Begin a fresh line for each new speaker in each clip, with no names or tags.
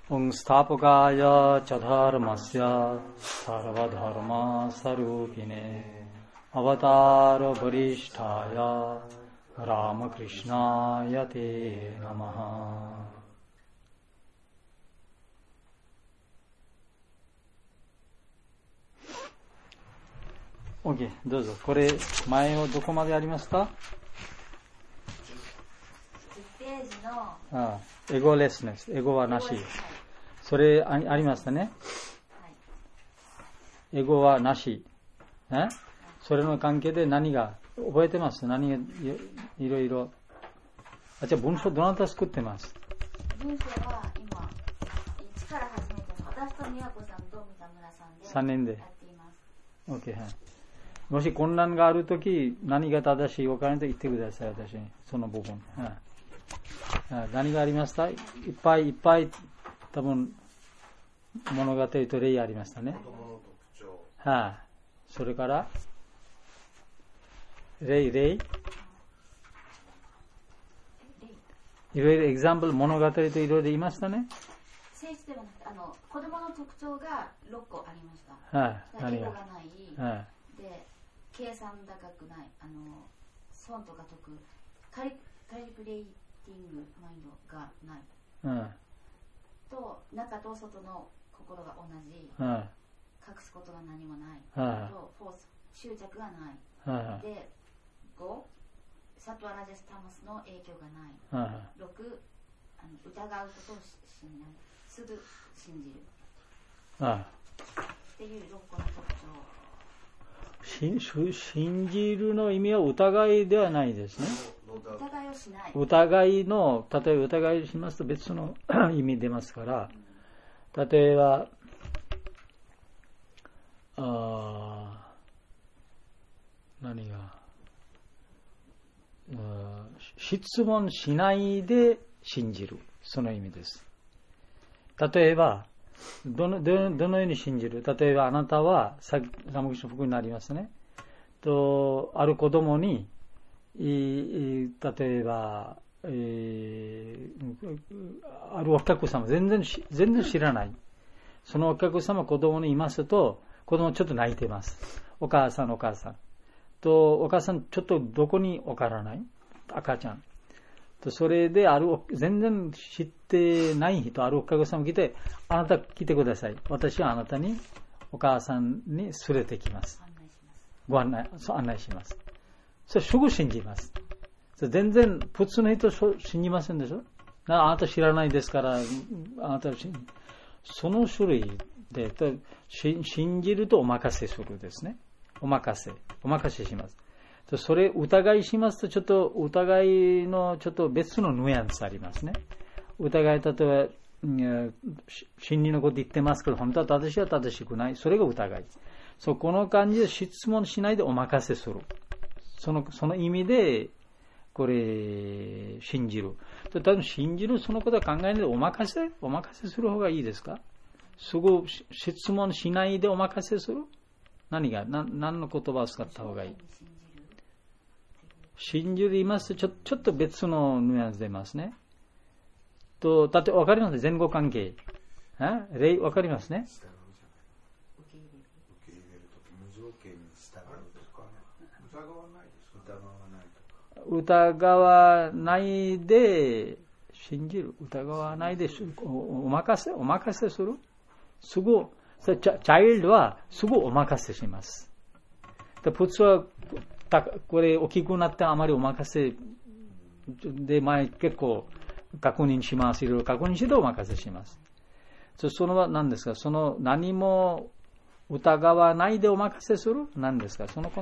स्थापकाय च धर्मस्य सर्वधर्मस्वरूपिणे अवतार वरिष्ठाय रामकृष्णाय ते नमः. OK、どうぞ。これ、前をどこまでありますか？
10ページの。
ああ、エゴレスネス。エゴはなし。それありましたね。エゴはなし。それの関係で何が、覚えてます？何がいろいろ。じゃあ文章どなた作ってます？
文章は今、1から始めての私と宮子さんと三田村さんで
3人で
やっています。
OK、はい。もし混乱があるとき、何が正しいお金と言ってください、私に。その部分。何がありました？いっぱい多分、物語と例ありましたね。
子供の特徴。
それから、例。いろいろエグザンプル、物語といろいろ言いましたね。
聖地ではなくて、子供の特徴が6個ありました。
何が
エゴがない。で、計算高くない、損とか得、カリクレイティングマインドがない、と中と外の心が同じ、隠すことが何もない、とフォース執着がない、で5サトワラジャスタマスの影響がない、6疑うことを信じない、すぐ信じる、っていう6個の特徴。
信じるの意味は疑いではないですね。
疑いをしない。
疑いの、例えば疑いをしますと別の意味出ますから、例えば、何が、質問しないで信じる。その意味です。例えば、どのように信じる？例えばあなたは、さっきラムクリシュナ福になりますね。ある子供に、例えば、あるお客様、全然知らない。そのお客様、子供にいますと、子供ちょっと泣いてます。お母さん。お母さんちょっとどこにわからない？赤ちゃん。それで全然知ってない人、あるお客様来て、あなた来てください。私はあなたに、お母さんに連れてきます。案内します。それすぐ信じます。全然、普通の人信じませんでしょ？あなた知らないですから、あなたその種類で、信じるとお任せするですね。お任せします。それ疑いしますと、ちょっと疑いのちょっと別のヌアンスありますね。疑い、例えば、真理のこと言ってますけど、本当は正しいは正しくない。それが疑い。この感じで質問しないでお任せする。その意味で、これ、信じる。多分信じるそのことは考えないでお任せする方がいいですか？すぐ質問しないでお任せする？何の言葉を使った方がいい？信じる言いますと、ちょっと別のニュアンス出ますね。だって分かりますね、前後関係。例分かりますね。
受け入れるとき無条件に従うとか、疑わないですか？
疑わないで信じる。疑わないでお任せする。すぐ、チャイルドはすぐお任せします。普通はこれ大きくなってあまりお任せで結構確認します。いろいろ確認してお任せします。そのは何ですか？その何も疑わないでお任せする？何ですか？その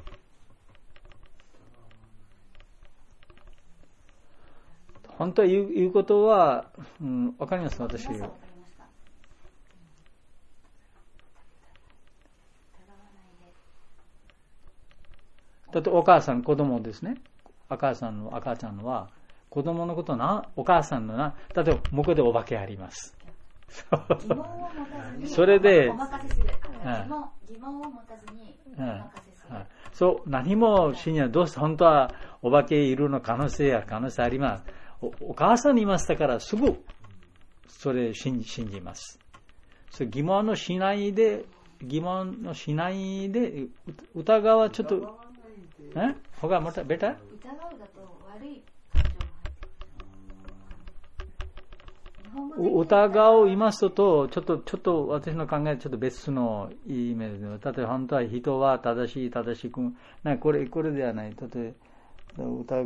本当は言うことは、わかります？私。だってお母さん、子供ですね。赤ちゃんのは、子供のことお母さんの例えば向こうでお化けあります。それで、
疑問を持たずにお任せする。
そう、何も信じない。どうして本当はお化けいるの可能性あります。お母さんにいましたからすぐそれ信じます。それ疑問のしないで疑うはちょっと他もベタ？
疑うだと悪い感情が入ってくる。
疑ういますとちょっと私の考えちょっと別の意味で、例えば本当は人は正しくこれではない。例えば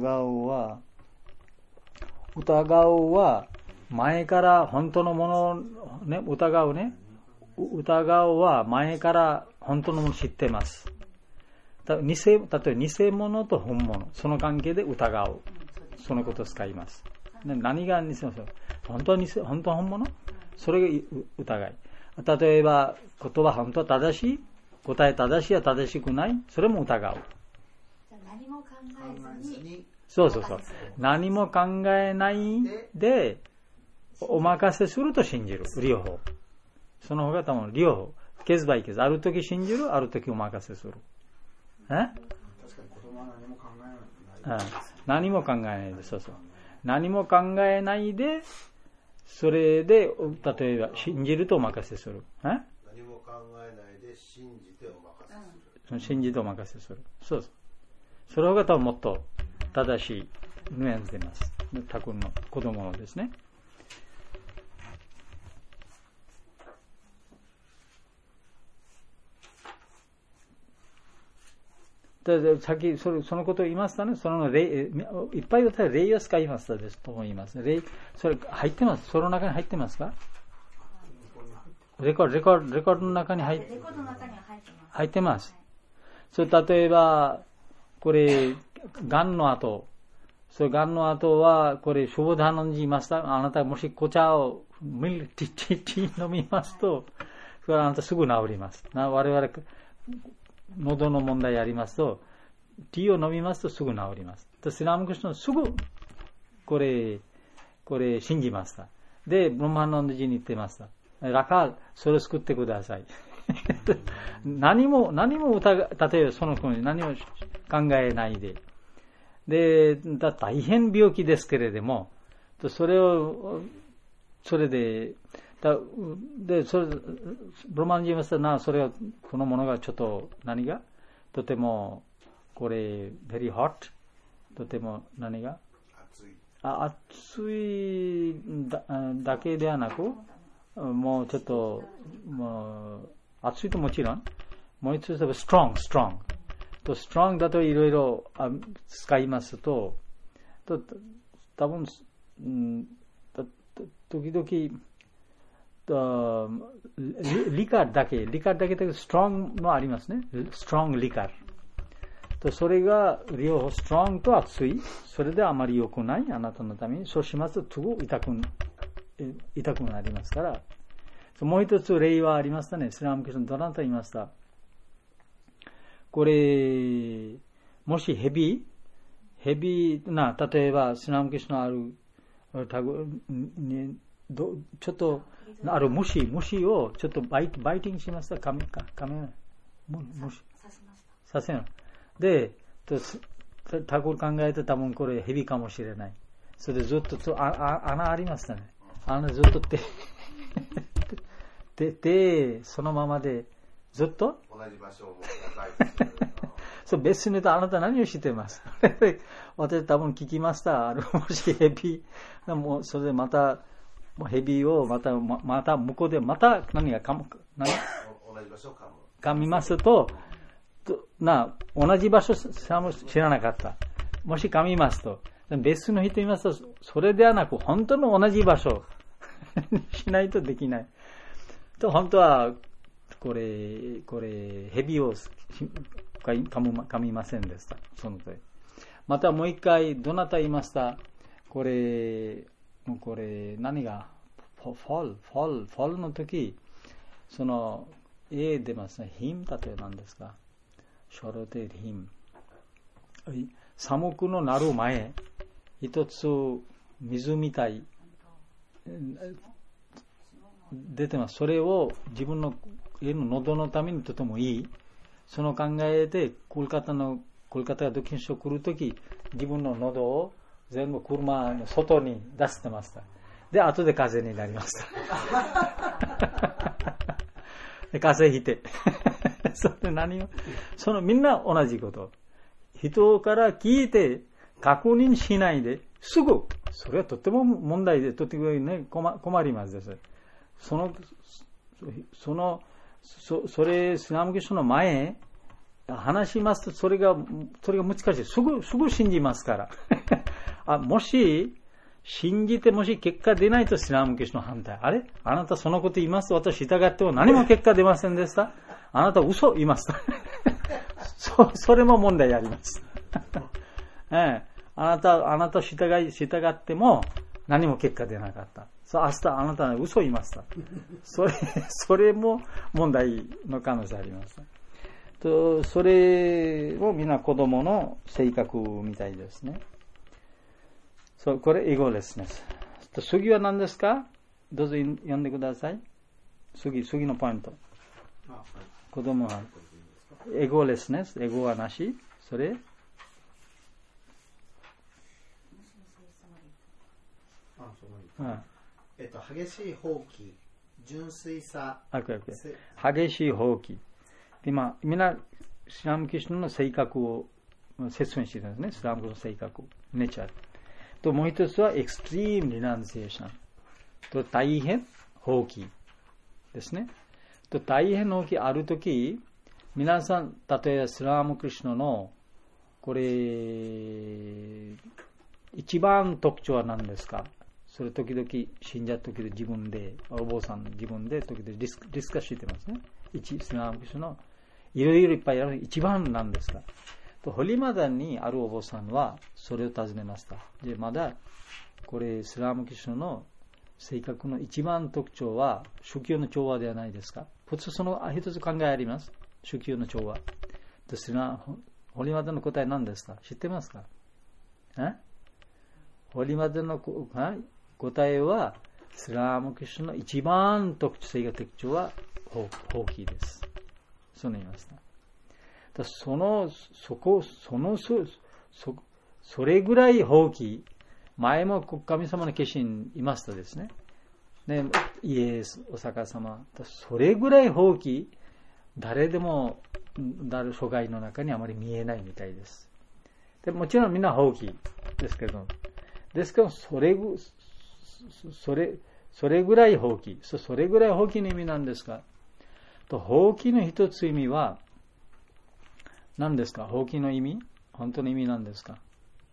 疑うは前から本当のものね、疑うは前から本当のものを知ってます。例えば偽物と本物、その関係で疑う。そのことを使います。何が偽物？本当本物？それが疑い。例えば言葉本当は正しい？答え正しいや正しくない？それも疑う。
何も考えずに。
そう。何も考えないでお任せすると信じる。両方。その方が多分両方。ケースバイケース。あるとき信じる、あるときお任せする。
確かに子供は何も考えない。
何も考えないで、そう。何も考えないで、それで、例えば信じるとお任せする。
何も考えないで信じてお任せする。
信じてお任せする。そう。その方が多分もっと正しいニュアンス出ます。他国の子供のですね。さっきそのことを言いましたね。その例いっぱい私は例を使いましたですと思います。例それ入ってます。その中に入ってますか？レコードの中に入ってます。それ例えばこれがんの後、それがんの後はこれシュボダナンジ言いました。あなたもし紅茶をティ飲みますと、それはあなたすぐ治ります。我々喉の問題ありますと、ティーを飲みますとすぐ治ります。スラムクリスナすぐこれ信じました。で、ブラマナンダジに言ってました。ラカール、それを救ってください。何も例えばその子に何も考えないで。で、大変病気ですけれども、それで、ブラマンジーマスターな、それは、このものがちょっと、何がとても、これ、very hot とても、何が熱いだけではなく、もうちょっと、熱いともちろん、もう一つは strong だといろいろ使いますと、多分、時々、リカーだけでストロングもありますね。ストロングリカーと、それが両方ストロングと熱い、それであまり良くない、あなたのために。そうしますとすぐ痛くなりますから。もう一つ例はありましたね。スラムクリスナどなた言いました。これもしヘビな、例えばスラムクリスナあるちょっとある虫をちょっとバイティングしました。噛め虫させない。で、タコ考えて多分これヘビかもしれない。それでずっと穴ありましたね。穴ずっと手そのままでずっと
同じ場所を
そう、別に言うとあなた何をしてます私多分聞きました。もしヘビもうそれでまたヘビをまた向こうでまた何が同じ
場所を
噛みますと同じ場所さも知らなかった。もし噛みますと別の人いますと、それではなく本当の同じ場所しないとできないと。本当はこれヘビを噛みませんでした。その時またもう一回どなた言いました。これ何がフォルの時、その出ますね。ヒムだと何ですか。ショロテヒム。寒くのなる前、一つ水みたい出てます。それを自分の家の喉のためにとてもいい。その考えでコルカタがドキンショ来るとき、自分の喉を全部車の外に出してました。 で、後で風邪になりました。で、風邪ひいて。それ何を、みんな同じこと。人から聞いて確認しないで、すぐ、それはとっても問題で、とってもね、困りますです。それ、スラム教の前、話しますと、それが難しい。すぐ信じますから。もし、信じてもし結果出ないとスラム教の反対。あれあなたそのこと言いますと私従っても何も結果出ませんでした。あなた嘘言いました。それも問題あります。あなた従っても何も結果出なかった。明日あなたは嘘言いました。それも問題の可能性あります。それをみんな子供の性格みたいですね。これエゴレスネス。次は何ですか？どうぞ読んでください。次のポイント。子供はエゴレスネス、エゴはなし。それ
激しい放棄、純粋さ。
激しい放棄。今、みんな、スラムキリストの性格を説明しているんですね。スラムの性格、ネチャー。と、もう一つは、エクストリームリナンシエーション。と、大変放棄ですね。と、大変放棄あるとき、皆さん、例えばスラムキリストの、これ、一番特徴は何ですか？それ時々、信者時々自分で、お坊さん自分で時々ディスカッションしてますね。スラムキリストのいろいろいっぱいある一番なんですかと、ホリマダンにあるお坊さんはそれを尋ねました。で、まだこれスラムキリストの性格の一番特徴は宗教の調和ではないですか。普通その一つ考えあります。宗教の調和。ホリマダンの答え何ですか？知ってますか？ホリマダンの答えはスラムキリストの一番特徴は放棄です。そう言いました。それぐらい放棄、前も神様の化身いましたですね。で、イエス、お釈迦様、それぐらい放棄、誰でも、諸外の中にあまり見えないみたいです。でもちろんみんな放棄ですけど、それぐらい放棄、それぐらい放棄の意味なんですか？放棄の一つ意味は何ですか？放棄の意味、本当の意味なんですか？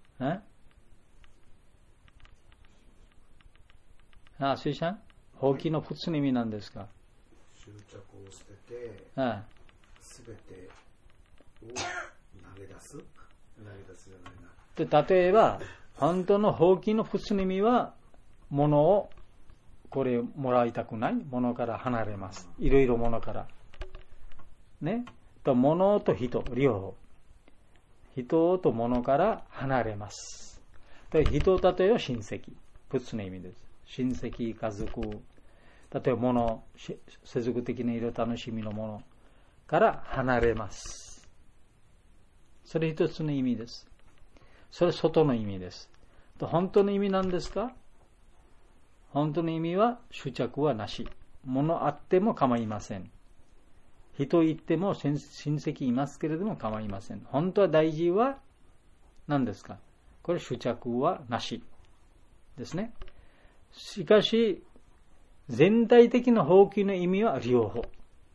スイさん、放棄の普通の意味なんですか？
執着を捨てて、すべてを投げ出すじゃないな。
例えば本当の放棄の普通の意味は、物をこれもらいたくない、物から離れます。いろいろ物からね、と物と人両方、人と物から離れます。で、人例えば親戚、普通の意味です。親戚、家族、例えば物、世俗的な色楽しみのものから離れます。それ一つの意味です。それ外の意味です。と、本当の意味なんですか？本当の意味は執着はなし。物あっても構いません。人いっても親戚いますけれども構いません。本当は大事は何ですか？これ執着はなしですね。しかし全体的な放棄の意味は両方。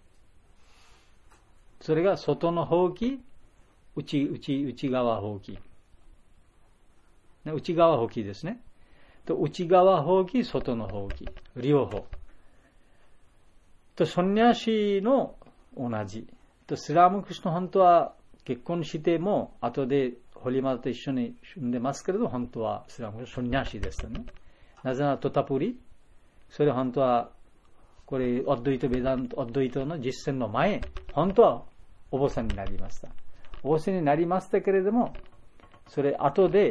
それが外の放棄、内側放棄。内側放棄ですね。と内側放棄、外の放棄、両方。と、ソンニャシの同じ。と、スラムクリスト本当は結婚しても、後でホリマダと一緒に住んでますけれど、本当はスラムクリストソンニャシですよね。なぜならトタプリ、それ本当は、これ、オッドイトの実践の前、本当はお坊さんになりました。お坊さんになりましたけれども、それ後で、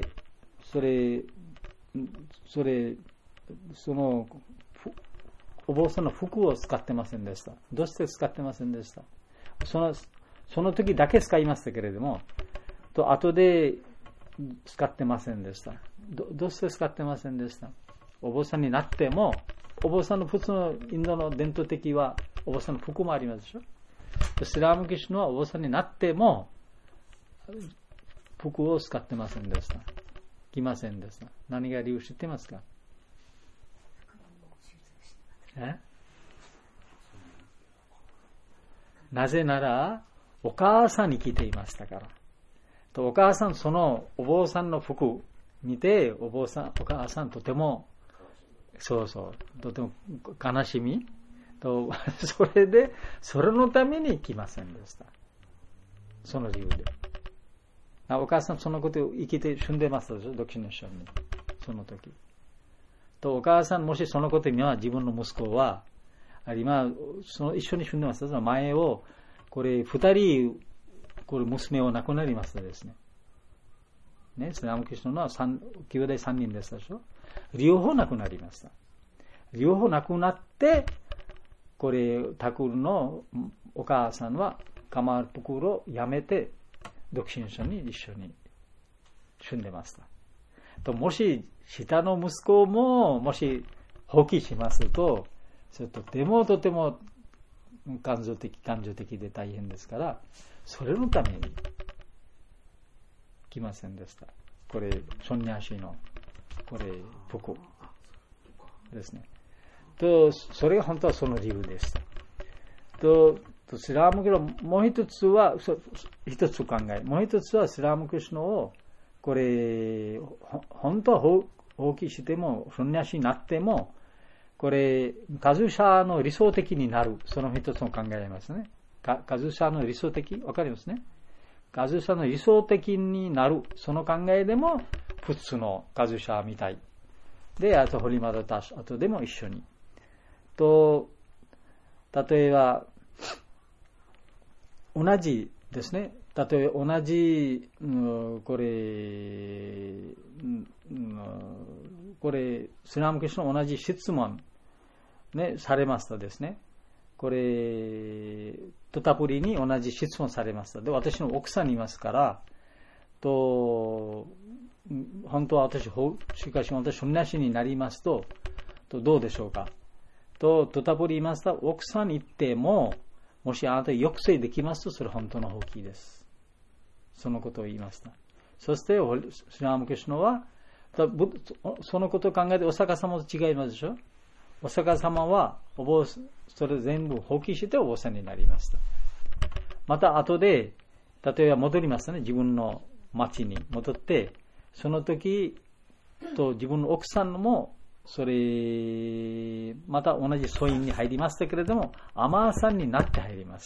そのお坊さんの服を使ってませんでした。どうして使ってませんでした？その時だけ使いましたけれども、後で使ってませんでした。どうして使ってませんでした？ お坊さんになっても、お坊さんの普通のインドの伝統的はお坊さんの服もありますでしょ。スリラムクリシュナはお坊さんになっても服を使ってませんでした。着ませんでした。何が理由知ってますか？なぜならお母さんに着ていましたから。とお母さんそのお坊さんの服見てお母さんとてもとても悲しみとそれでそれのために来ませんでした。その理由で。お母さんそのことを生きて住んでましたでしょ、独身の人にその時。とお母さんもしそのことには自分の息子は今その一緒に住んでました。前をこれ2人これ娘を亡くなりましたですね。スリラムクリシュナの兄弟3人でしたでしょ。両方亡くなりました。両方亡くなって、これタクルのお母さんはカマルプクルをやめて独身者に一緒に住んでました。ともし下の息子ももし放棄しますと、それとても感情的で大変ですから、それのために来ませんでした。これソンニャシのこれ服ですね。とそれが本当はその理由でした。とスリラムクリシュナもう一つは一つ考え、もう一つはスリラムクリシュナをこれ本当は放棄してもソンニャシになってもこれカズシャの理想的になる、その一つの考えがありますね。カズシャの理想的、わかりますね。カズシャの理想的になる、その考えでも普通のカズシャみたいで、あとホリマダタシ、あとでも一緒にと、例えば同じですね。例えば同じこれスリラムクリシュナ同じ質問ねされましたですね。これトタプリに同じ質問されました。で、私の奥さんにいますからと、本当はしかし私ソンニャシになりますとどうでしょうかと、トタプリ言いました。奥さんに言ってももしあなた抑制できますとそれ本当の放棄です。そのことを言いました。そしてスリラムクリシュナはそのことを考えてお釈迦様と違いますでしょ。お釈迦様はそれ全部放棄してお坊さんになりました。また後で例えば戻りましたね。自分の町に戻ってその時と自分の奥さんもそれまた同じ僧院に入りましたけれどもアマーさんになって入りました、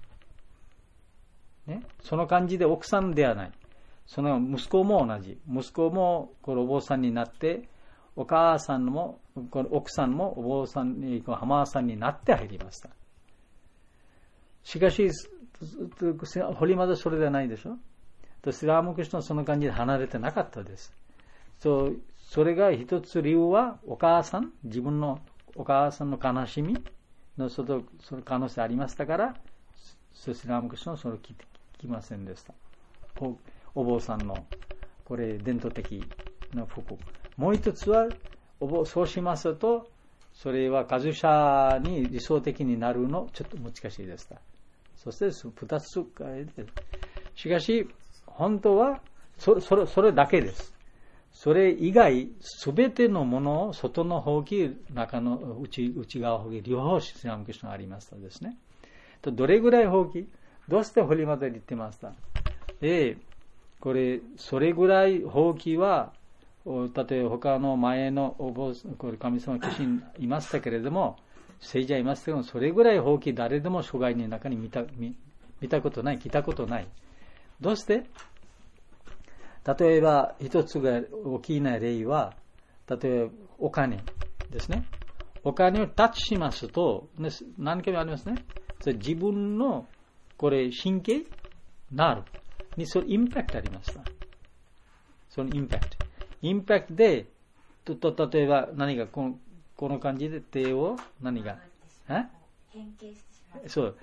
ね、その感じで奥さんではない。その息子も同じ。息子もこのお坊さんになってお母さんもこの奥さんもお坊さんにアマーさんになって入りました。しかしホリマダそれではないでしょ。スリラムクリシュナはその感じで離れてなかったです。それが一つ理由は自分のお母さんの悲しみのその可能性ありましたからスリラムクリシュナはそれを聞きませんでした。お坊さんのこれ伝統的な服。もう一つはそうしますとそれはカズシャに理想的になるのちょっと難しいでした。そして2つしかし本当はそれだけです。それ以外すべてのものを外の放棄中の内側放棄両方スリラムクリシュナありましたですね。どれぐらい放棄どうしてホリマダで言ってました。これそれぐらい放棄は例えば他の前のこれ神様化身いましたけれども聖者いましたけどもそれぐらい放棄誰でも諸外の中に見たことない聞いたことない。どうして例えば一つが大きな例は例えばお金ですね。お金をタッチしますと何回もありますね。自分のこれ神経なるにそのインパクトありました。そのインパクトで例えば何かこの感じで手を何が
変形してしまう。
そう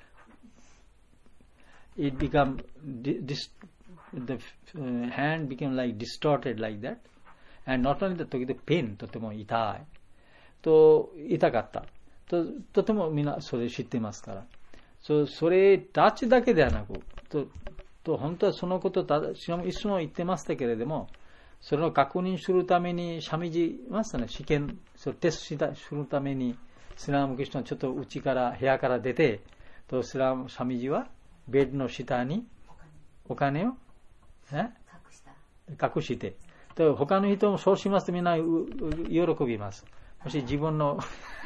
it become the hand became like distorted like that And not only 時々ペン、とても痛い。と、痛かった。とてもみんなそれ知ってますから。それ、タッチだけではなく、本当はそのこと、しかもいつも言ってましたけれども、それを確認するために、シャミジ、ましたね、試験、テストするために、スラムクリスチャンちょっと部屋から出て、シャミジは、ベッドの下に、お金を、隠して、他の人もそうしますとみんな喜びます。もし自分の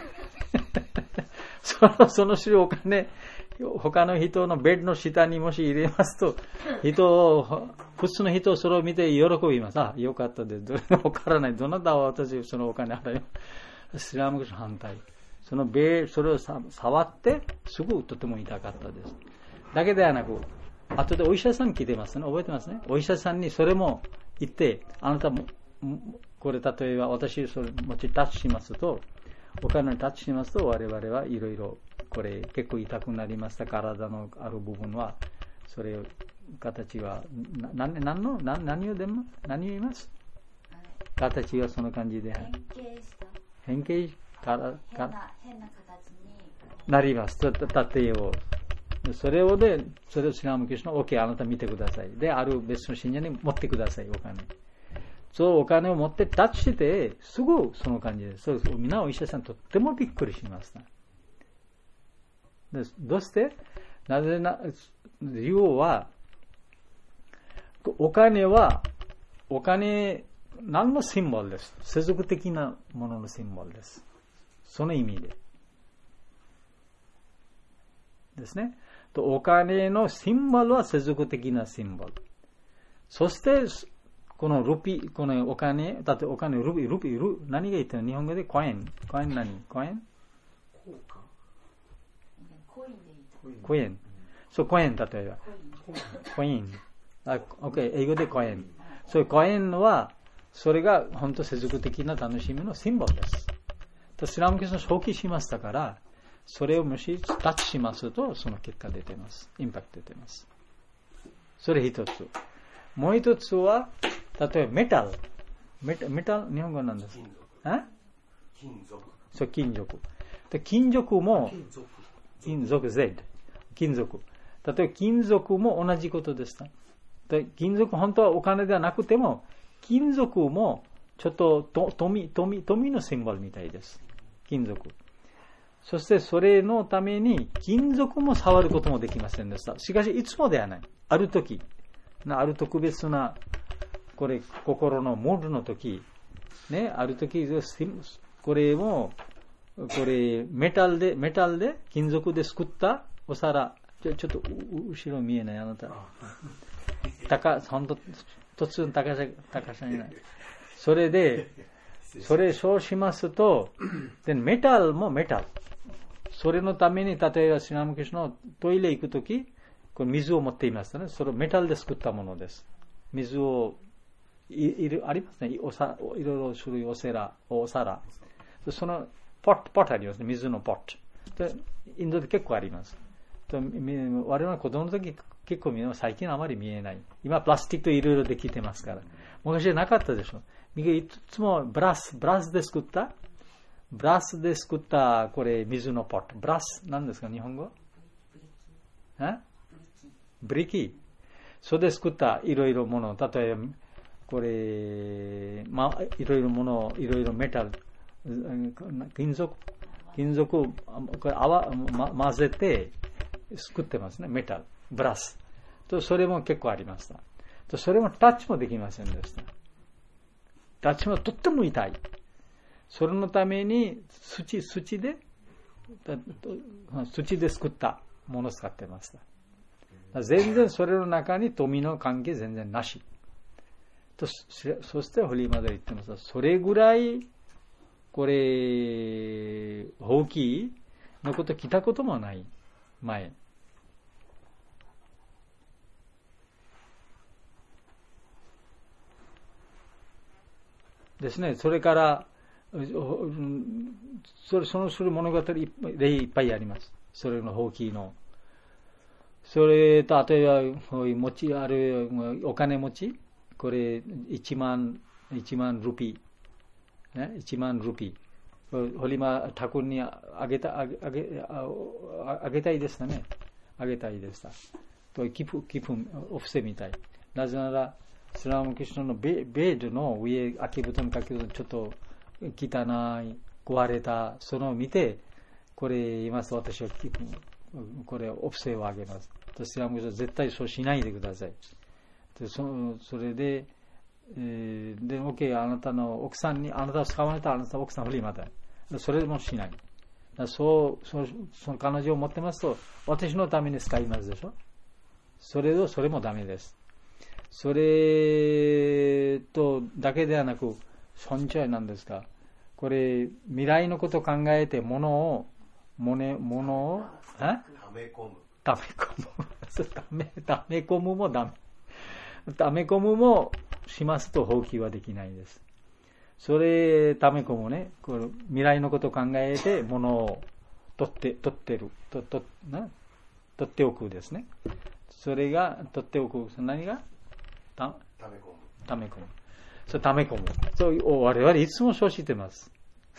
その種類お金、他の人のベッドの下にもし入れますと、普通の人それを見て喜びます。あ、よかったです。わからない。どなたは私そのお金払います。スラムクリスチャン反対。それを触って、すぐとても痛かったです。だけではなく、後でお医者さん来てますね。覚えてますね。お医者さんにそれも言って、あなたも、これ例えば私それもちタッチしますと、お金にタッチしますと、我々はいろいろ、これ結構痛くなりました。体のある部分は、それ形は、何を言います？形はその感じで。変形変な形になります。縦を。それをスラムクリスチャンの OK、あなた見てください。で、ある別の信者に持ってください、お金。そう、お金を持ってタッチして、すぐその感じです。そうです。みんなお医者さんとってもびっくりしました。どうして理由は、お金、何のシンボルです。世俗的なもののシンボルです。その意味で。ですね。お金のシンボルは世俗的なシンボル。そして、このルピ、このお金、だってお金、ルピ、何が言ってるの？日本語でコイン何？コイン？コイン。そう、コイン、例えば。コイン。OK、英語でコイン。そういうコインは、それが本当世俗的な楽しみのシンボルです。スラムクリスチャンは放棄しましたから、それをもしタッチしますと、その結果出てます。インパクト出てます。それ一つ。もう一つは、例えばメタル、日本語なんです。金属。そう、金属。で、金属も、金属。例えば金属も同じことでした。で、金属、本当はお金ではなくても、金属もちょっと富のシンボルみたいです。金属。そしてそれのために金属も触ることもできませんでした。しかしいつもではない。ある時、ある特別な、これ心のモードの時、ね、ある時、これメタルで金属で作ったお皿、ちょっと後ろ見えないあなた。本当突然高さにない。それそうしますと、でメタルもメタル。それのために、例えばスラムクリスチャンのトイレ行くとき、これ水を持っていますね。それをメタルで作ったものです。水をありますね。いろいろ種類お皿。そのポットありますね。水のポット。インドで結構あります。我々子供の時結構最近あまり見えない。今プラスチックといろいろできてますから。昔はなかったでしょ。いつもブラスで作ったこれ水のポット。ブラス何ですか日本語？ブリキ。それで作ったいろいろもの。例えばこれいろいろもの、いろいろメタル、金属をこれ混ぜて作ってますね。メタル、ブラス。とそれも結構ありました。とそれもタッチもできませんでした。タッチもとっても痛い。それのために土で作ったものを使ってました。全然それの中に富の関係全然なし。そしてホリーマダー言ってます。それぐらいこれ放棄のこと聞いたこともない前。ですね。それからそのする物語例いっぱいあります。それの放棄の。それとあとはお金持ち、これ1万 1万ルピー、1万ルピー、ホリマタクにあげたいですかね。あげたいですと、気分お布施みたい。なぜなら、スラムクリシュナのベッドの上、空き布団かけるとちょっと汚い、壊れた、そのを見て、これ言いますと私は気分、これお布施をあげます。スラムクリシュナ絶対そうしないでください。でそれで、OK、あなたの奥さんに、あなたを使われたあなたの奥さん振りまた。それもしない。その彼女を持ってますと、私のために使いますでしょ。それもダメです。それとだけではなく、尊重なんですか。これ、未来のことを考えて、物を、ため込むもダメ。ため込むもしますと放棄はできないです。それ、ため込むね、これ未来のことを考えて、物を取っておくですね。それが、取っておく。何がため込む。そう、ため込む。そう、我々いつもそうしてます。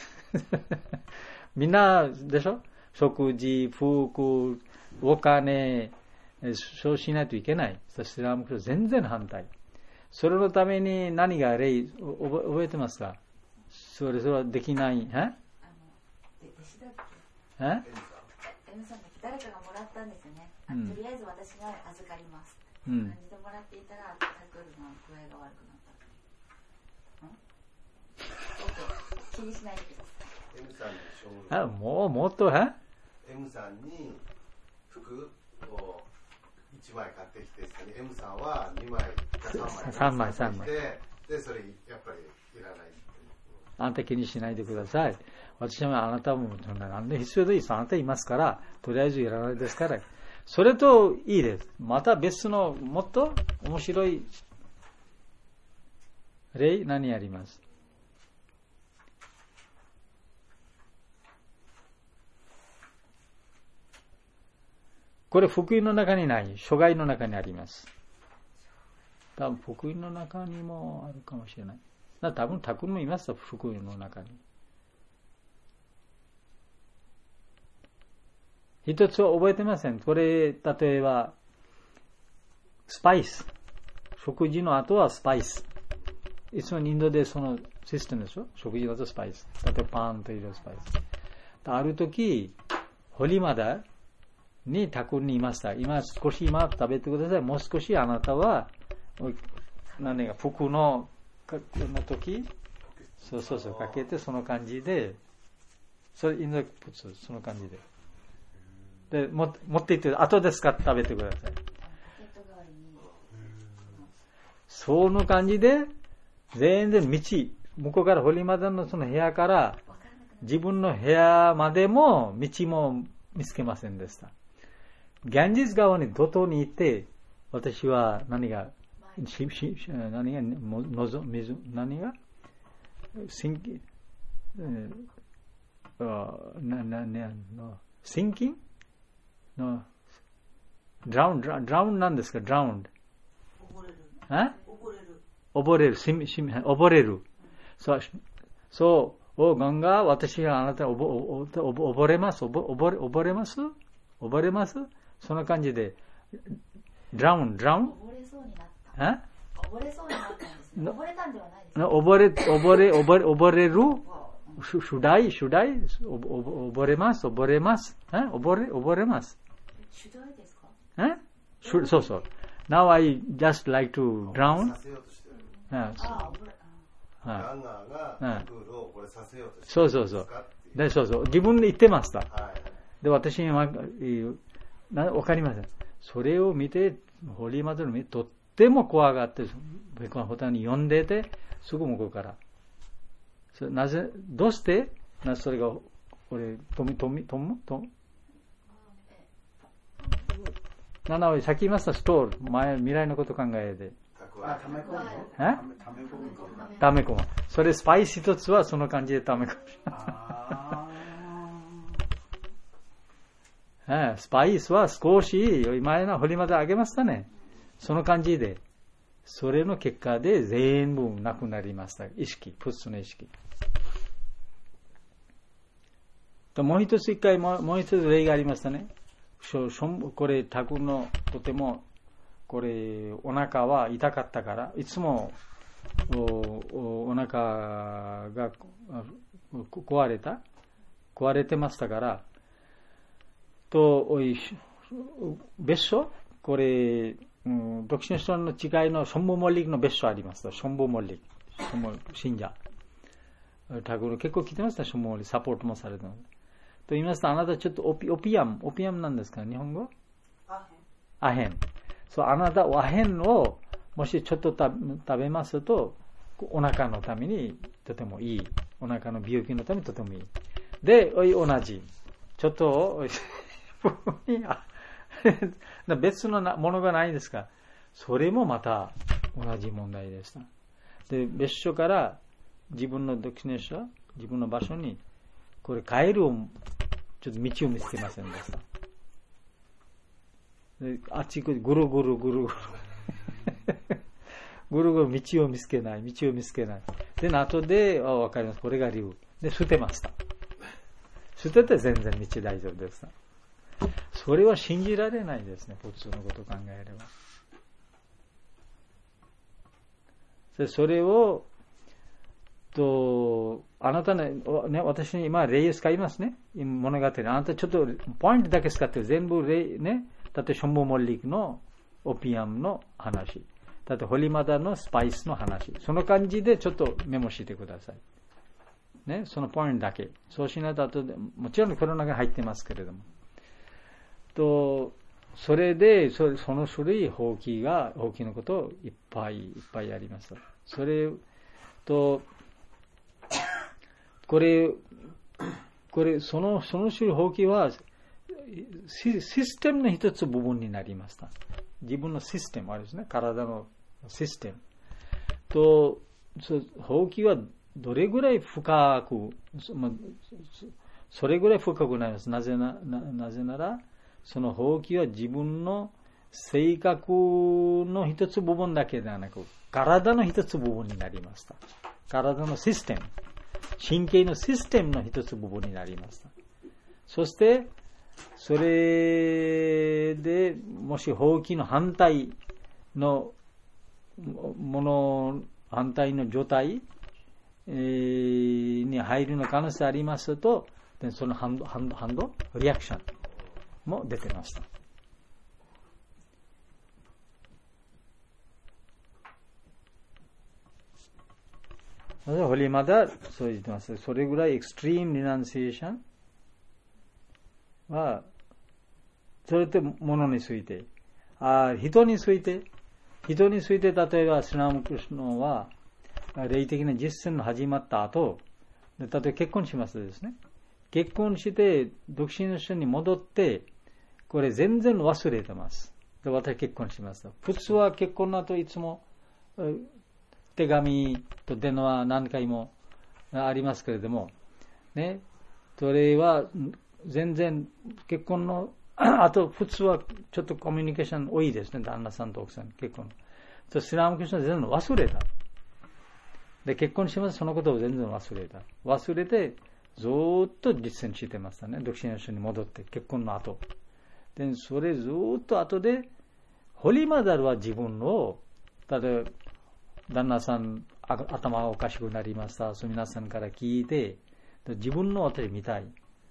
みんな、でしょ？食事、服、お金、そうしないといけない。そしてラムクリシュナ全然反対。それのために何が例、覚えてますか？それはできない。
弟子だっけ？Mさんが誰かがもらったんですよね。とりあえず私が預かります。感じでもらっていたら、タクルの具合が悪くなった。気にしないでください。M さんに
もっと、
M さんに服を1枚買ってきて、M さんは2枚か3枚で、それやっぱりいらない。
あなた気にしないでください。私はあなたも何で必要でいいです。あなたいますから、とりあえずいらないですから。それといいです。また別のもっと面白い例何あります？これ福音の中にない、諸外の中にあります。多分福音の中にもあるかもしれない。多分タクもいますよ、福音の中に。一つは覚えてません。これ、例えば、スパイス。食事の後はスパイス。いつもインドでそのシステムでしょ？食事の後スパイス。例えばパンと入れるスパイス。ある時、ホリマダにタクに言いました。今少し食べてください。もう少しあなたは、服の時、そうかけてその感じで、それインドその感じで。で持っていって後ですか食べてください。その感じで全然道向こうからホリマダのその部屋から自分の部屋までも道も見つけませんでした。ギャンジス川に土塔に行って私は何がシンキンのドラウンなんですか？ドラウン溺れる。そう、ガンガー、私はあなた溺れます？そんな感じで、ドラウン？
溺れそうになった。溺れそうになったんですね。溺れたんではないですか？
溺れるshould I? 溺れます？溺れます。
should I ですか？
そう。Now I just like to drown. そう。で、そう。自分で言ってました。で、私にわかりません。それを見て、ホリーマダルを見て、とっても怖がって、別のホタルに呼んでて、すぐ向こうから。なぜ、どうしてそれが、俺、さっき言いましたストール、未来のこと考えて。ため込む。それスパイス一つはその感じでため込む。スパイスは少し、前のホリマダあげましたね。その感じで。 それの結果で全部なくなりました。意識、普通の意識。もう一つ例がありましたね。これ、タクのとても、これ、お腹は痛かったから、いつもお腹が壊れてましたから、別所これ、独身者の違いのションボモリックの別所あります。ションボモリック、信者。タク結構来てました、ションボモリック、サポートもされてます。と言いますと、あなたちょっとオピアムなんですか、日本語？アヘン。そう、あなたアヘンをもしちょっと食べますと、お腹のためにとてもいい。お腹の病気のためにとてもいい。で、同じ。ちょっと、別のものがないですか。それもまた同じ問題でした。で、別所から自分の独身者、自分の場所に、これ帰るちょっと道を見つけませんでした。で、あっちこっちぐるぐる道を見つけない。で、後で、わかります。これが理由。で、捨てました。捨てて全然道大丈夫でした。それは信じられないですね。普通のことを考えれば。それを、あなたね、私に今例を使いますね。物語。あなたちょっとポイントだけ使って全部例ね。だってションボモリックのオピアムの話。だってホリマダのスパイスの話。その感じでちょっとメモしてください。ね、そのポイントだけ。そうしないと後で、もちろんこの中に入ってますけれども。それで、その種類、ほうきのことをいっぱいあります。それと、これ、その種類、ほうきは、システムの一つ部分になりました。自分のシステムあるですね。体のシステム。ほうきはどれぐらい深く、それぐらい深くなります。なぜなら、そのほうきは自分の性格の一つ部分だけではなく、体の一つ部分になりました。体のシステム。神経のシステムの一つ部分になりました。そして、それで、もしほうきの反対の反対の状態に入るの可能性ありますと、その反動、リアクションも出てました。ホリマダ、そう言ってます。それぐらいエクストリームリナンシエーションは、それって物について、人について、例えばスリラムクリシュナは、霊的な実践の始まった後、例えば結婚しますとですね、結婚して独身の人に戻って、これ全然忘れてます。で、私結婚しますと。普通は結婚の後いつも手紙と電話何回もありますけれども、ね、それは全然結婚の後、普通はちょっとコミュニケーション多いですね、旦那さんと奥さん、結婚。スリラムクリシュナは全然忘れた。で、結婚します、そのことを全然忘れた。忘れて、ずっと実践してましたね、独身の人に戻って、結婚の後。で、それずっと後で、ホリマダルは自分の、例えば、旦那さん、頭がおかしくなりました、そう皆さんから聞いて、自分の私見たい。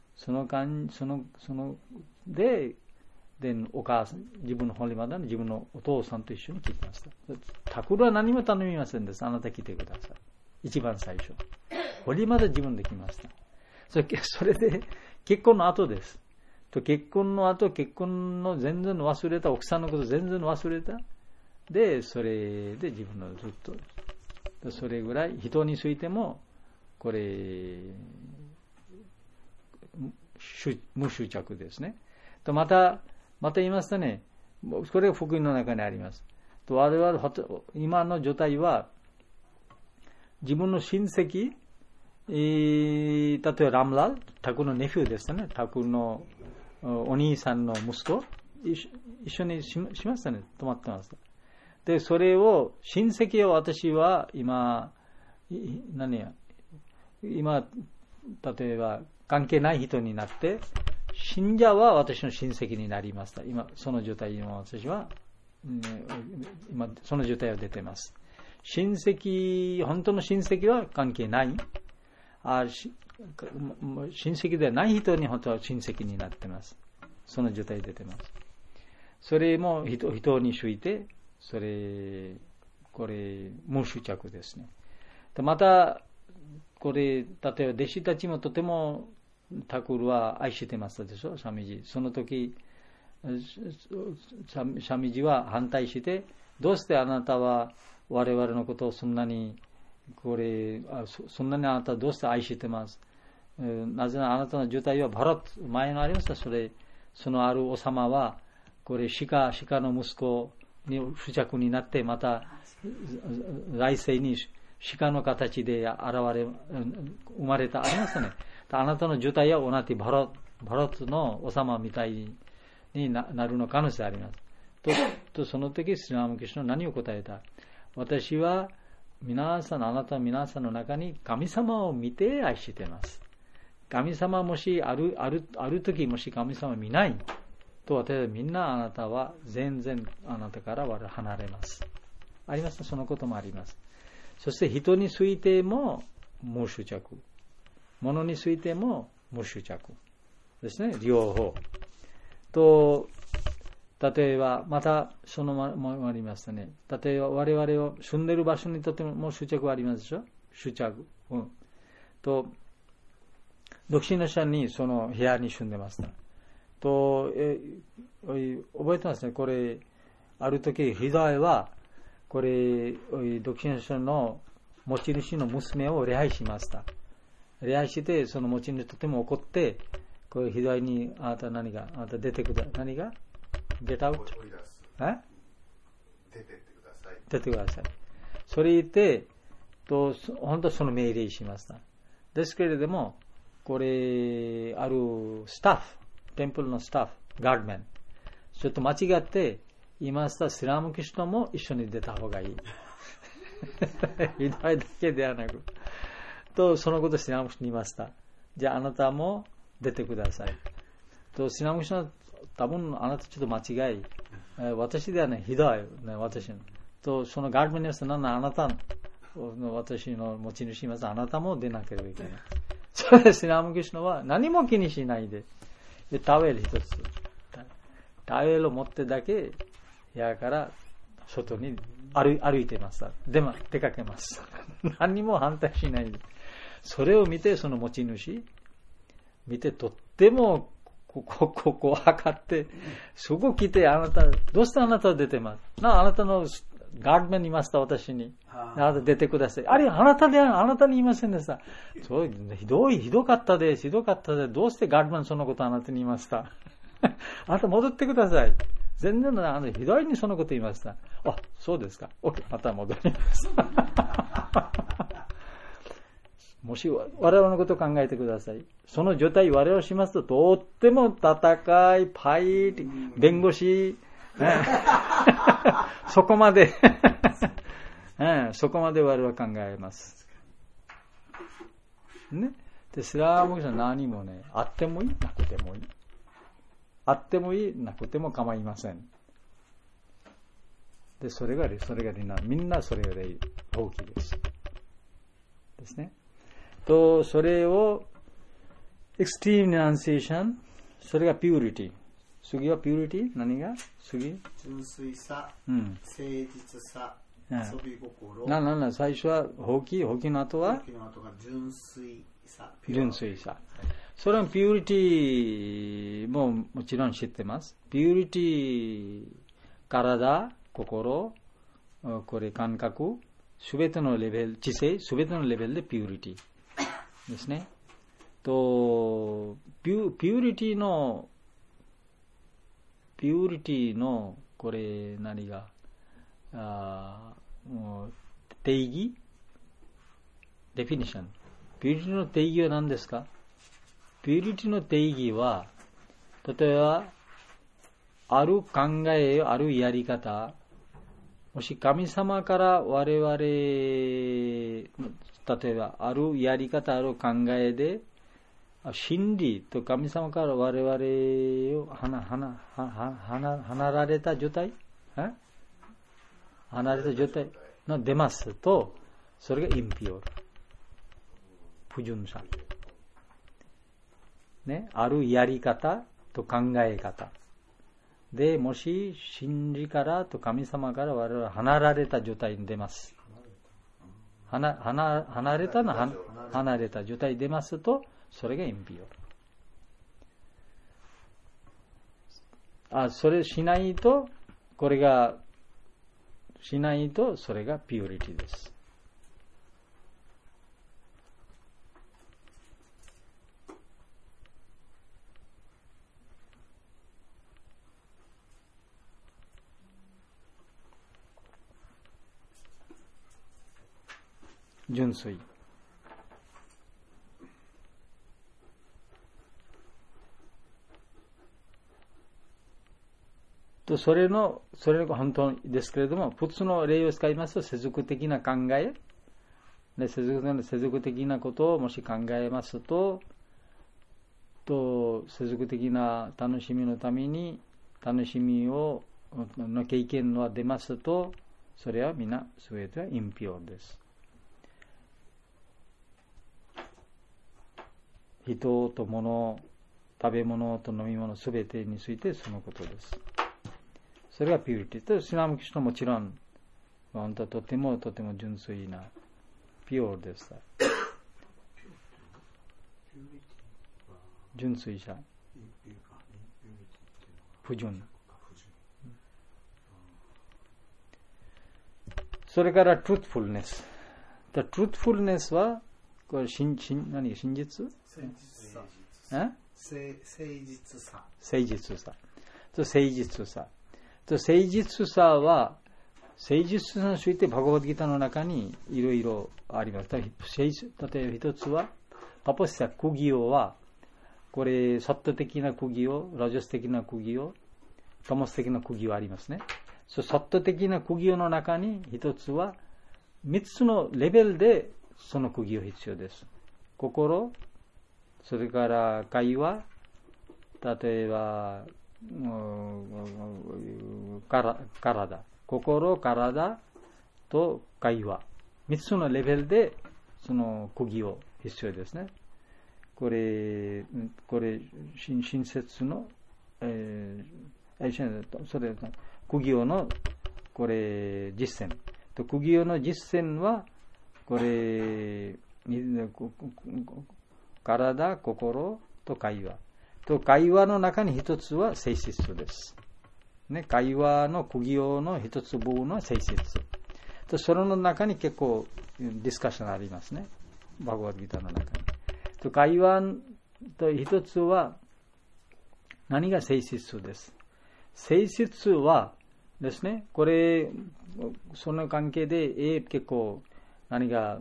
で、お母さん、自分のホリマダの自分のお父さんと一緒に聞いてました。タクルは何も頼みませんです。あなた来てください。一番最初。ホリマダ自分で来ました。それで、結婚の後です。結婚の後、結婚の全然忘れた、奥さんのこと全然忘れた。で、それで自分のずっと、それぐらい、人についても、これ、無執着ですね。とまた言いますとね、これが福音の中にあります。と我々、今の状態は、自分の親戚、例えばラムラル、タクのネフューですね、タクのお兄さんの息子、一緒にしましたね、泊まってました。 で、それを、親戚を私は今、例えば関係ない人になって、信者は私の親戚になりました。今、その状態の私は、今、その状態を出ています。親戚、本当の親戚は関係ない。親戚ではない人に本当は親戚になっています。その状態出ています。それも人について、これ、無執着ですね。また、これ、例えば弟子たちもとてもタクルは愛してましたでしょ、サミジ。その時、サミジは反対して、どうしてあなたは我々のことをそんなに、そんなにあなたはどうして愛してます？なぜならあなたの状態はバラット、前のありました、そのある王様は、これ、鹿の息子に不着になって、また、来世に鹿の形で生まれた、ありますね。あなたの状態は同じバラットの王様みたいになるの可能性あります。と、その時、スリラムキシュナは何を答えた？私は、あなた皆さんの中に神様を見て愛しています。神様もしある時もし神様を見ないと、私はみんなあなたは全然あなたから離れます。ありますね、そのこともあります。そして人についても無執着。物についても無執着。ですね、両方。と、例えば、また、そのもありましたね。例えば、我々を住んでいる場所にとっても執着はありますでしょ？執着。と、独身の人にその部屋に住んでました。と、覚えてますね。これ、ある時、ヒダイは、これ、独身の人の持ち主の娘を礼拝しました。礼拝して、その持ち主とても怒って、これ、ヒダイに、あなた出てください。何がゲットアウト？出てください。それ言って、本当その命令しました。ですけれども、これ、あるスタッフ、テンプルのスタッフ、ガードメン、ちょっと間違って言いました。スリラムキシュナも一緒に出た方がいい。ひどいだけではなく。と、そのことをスリラムキシュナに言いました。じゃああなたも出てください。と、スリラムキシュナ多分あなたちょっと間違い。私ではね、ひどい。私の。と、そのガードメンに言いました。あなたの私の持ち主に言いました。あなたも出なければいけない。それでスリラムキシュナは何も気にしないで、タオル一つ。タオルを持ってだけ部屋から外に歩いてました。出かけます。何も反対しないで。それを見て、その持ち主、見てとってもここ測って、そこ来て、どうしてあなたは出てます？あなたのガードメンにいました、私に。あなた出てください。あなたに言いませんでした。そう、ひどかったです。どうしてガードメンそのことあなたに言いました？あなた戻ってください。全然ひどいにそのこと言いました。あ、そうですか。OK、また戻ります。もし我々のことを考えてください。その状態我々をしますと、とっても戦い、パイ、弁護士、そこまで、そこまで我々は考えます。ね。で、スラムキシュナ何もね、あってもいい、なくてもいい。あってもいい、なくても構いません。で、それがみんなそれが放棄です。ですね。と、それを、エクストリームリナンシエーション、それがピューリティ。次はピューリティ？何が次？
純粋さ、誠実さ、遊び心。
最初は放棄の後は？
放棄の後が純粋さ。
純粋さ。それはピューリティももちろん知ってます。ピューリティ、体、心、これ感覚、すべてのレベル、知性、すべてのレベルでピューリティですね。と、ピューリティの、これ何が、定義？デフィニッション。ピューリティの定義は何ですか？ピューリティの定義は、例えば、ある考え、あるやり方もし神様から我々、例えばあるやり方、ある考えで、真理と神様から我々を離られた状態の出ますと、それがインピオール。不純さ。ね、あるやり方と考え方。で、もし真理からと神様から我々は離れた状態に出ます。離れた状態に出ますと、それがインピオール。それしないと、それがピューリティです。純粋。とそれが本当ですけれども、普通の例を使いますと、世俗的な考え、世俗的なことをもし考えますと、世俗的な楽しみのために、楽しみの経験が出ますと、それは皆、すべてはインピオーです。人と物、食べ物と飲み物すべてについてそのことです。それがピューリティと、スリラムキシュナもちろん本当はとても純粋なピューでした。純粋さ、不純。それからトゥルーフルネス。トゥルーフルネスはこれ真実？誠実さ。誠実さ。誠実さは、誠実さについてバガバッドギターの中にいろいろあります。例えば一つは、パパシサクギオは、これ、サット的なクギオ、ラジャス的なクギオ、タモス的なクギオありますね。サット的なクギオの中に一つは、3つのレベルでそのクギオ必要です。心、それから会話、例えば、体、心、体と会話。3つのレベルでその釘を必要ですね。これ、親切の、それ、釘をの、これ、実践。釘をの実践は、これ、体、心と会話。会話の中に一つは誠実です。ね、会話の釘をの一つ部分は誠実。それの中に結構ディスカッションありますね。バガバッドギターの中に。会話と一つは何が誠実です。誠実はですね、これ、その関係で、結構何が、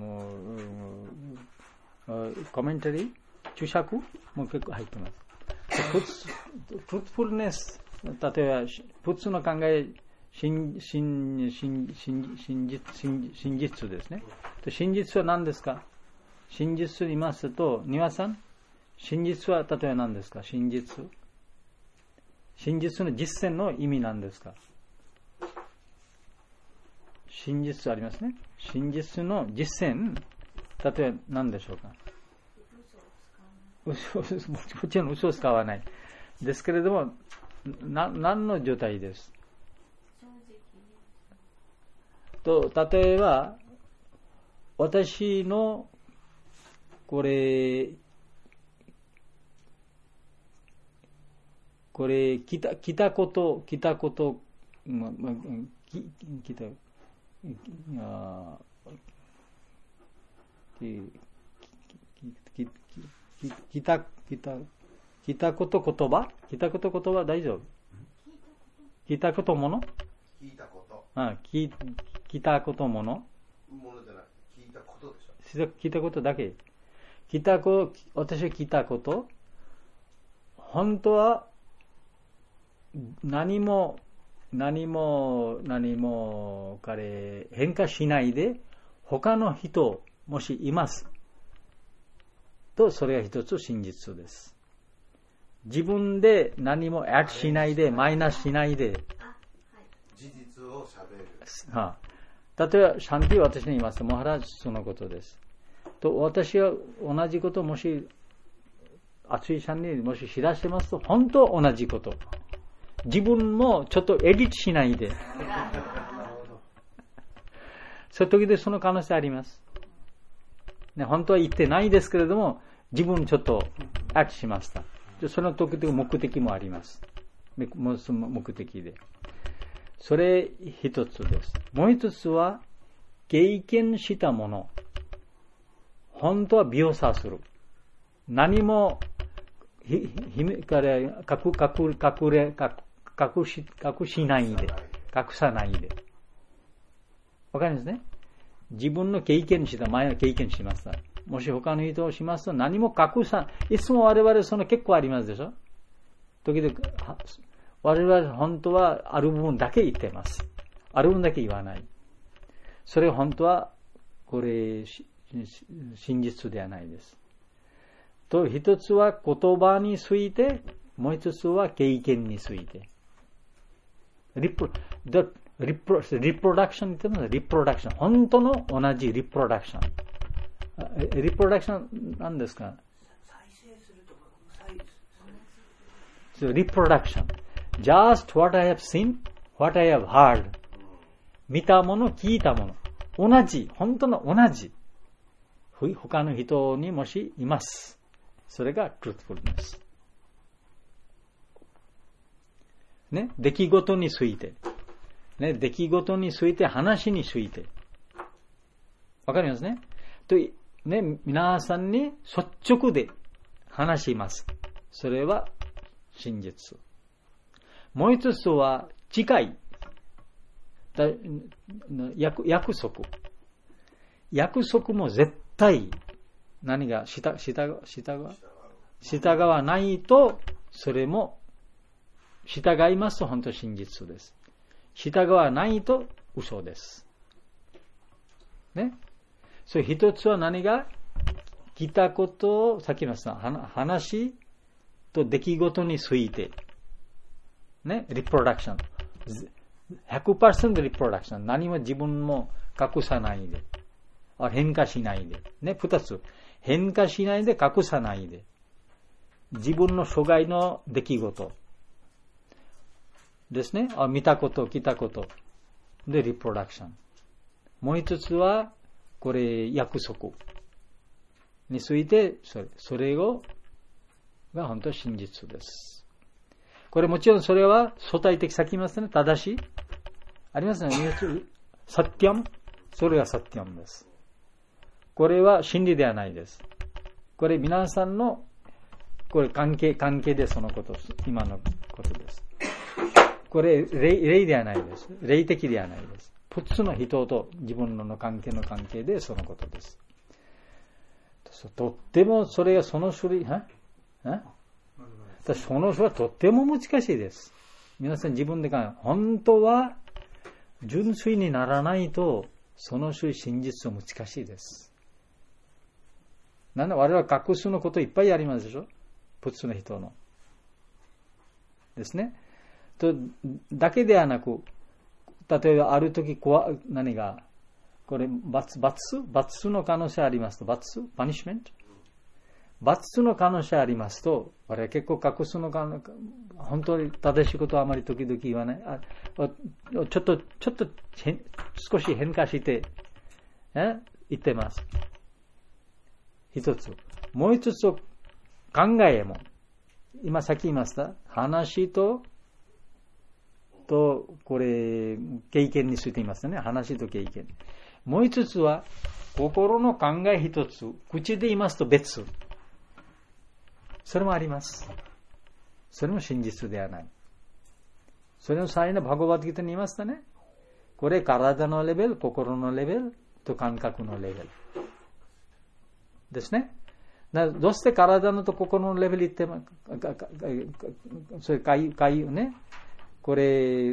コメンタリー注釈も結構入ってます。フルーツフルネス、例えば、普通の考え、真実ですね。真実は何ですか？真実に言いますと、庭さん、真実は例えば何ですか？真実の実践の意味何ですか？真実ありますね。真実の実践、例えば何でしょうか？もちろん嘘を使わないですけれども、何の状態です。と例えば私のこれ来たこと言葉大丈夫？聞いたこともの？聞いたこともの？ものじゃなくて聞いたことでしょ。聞いたことだけ。私は聞いたこと。本当は何も何も彼変化しないで他の人もしいますと、それが一つ真実です。自分で何もアップしないで、マイナスしないで、
事実をしゃべる。
例えばシャンティは私に言いますと、モハラジそのことです。と私は同じことをもしアツイさんにもし知らせますと、本当同じこと。自分もちょっとエディットしないで。そういう時でその可能性あります。ね、本当は言ってないですけれども、自分ちょっとアクシしました。その時々目的もあります。目的で。それ一つです。もう一つは、経験したもの。本当は描写する。何も、隠しないで。隠さないで。わかりますね。自分の経験した、前の経験しました。もし他の人をしますと何も隠さ、いつも我々その結構ありますでしょ。時々、我々本当はある部分だけ言ってます。ある部分だけ言わない。それ本当は、これ、真実ではないです。と、一つは言葉について、もう一つは経験について。リプロダクションって言ってます。リプロダクション。本当の同じリプロダクション。リプロダクション何ですか？
再生するとか、
リプロダクション。just what I have seen, what I have heard. 見たもの、聞いたもの。同じ。本当の同じ。他の人にもしいます。それが truthfulness。ね、出来事について。ね、出来事について、話について。わかりますね。と、ね、皆さんに率直で話します。それは真実。もう一つは、誓い。約束。約束も絶対、何が従わないと、それも、従いますと本当真実です。従わないと嘘です。ね。それ一つは何が聞いたことを、さっきの話と出来事について、ね、リプロダクション。100% リプロダクション。何も自分も隠さないで。変化しないで。ね、二つ。変化しないで隠さないで。自分の諸外の出来事。ですね。見たこと、聞いたこと。で、リプロダクション。もう一つは、これ、約束について、それが本当真実です。これもちろんそれは相対的、さっき言いましたね、正しいありますね。サッティアム。それがサッティアムです。これは真理ではないです。これ皆さんの、これ関係でそのことです。今のことです。これ、霊ではないです。霊的ではないです。普通の人と自分の関係でそのことです。とってもそれがその種類、その種はとっても難しいです。皆さん自分で考え、本当は純粋にならないと、その種類真実は難しいです。なんで我々は隠すのこといっぱいありますでしょ？普通の人の。ですね。とだけではなく、例えばある時何がこれ罰の可能性ありますと、パニッシュメント、罰の可能性ありますと、我々結構隠すのか、本当に正しいことはあまり時々言わない。ちょっと少し変化して言ってます。一つ、もう一つ考えも、今さっき言いました話とこれ、経験について言いますね。話と経験。もう一つは、心の考え一つ。口で言いますと別。それもあります。それも真実ではない。それの際のバガバッドギータに言いましたね。これ、体のレベル、心のレベルと感覚のレベル。ですね。どうして体のと心のレベル言っても、それね。 これ、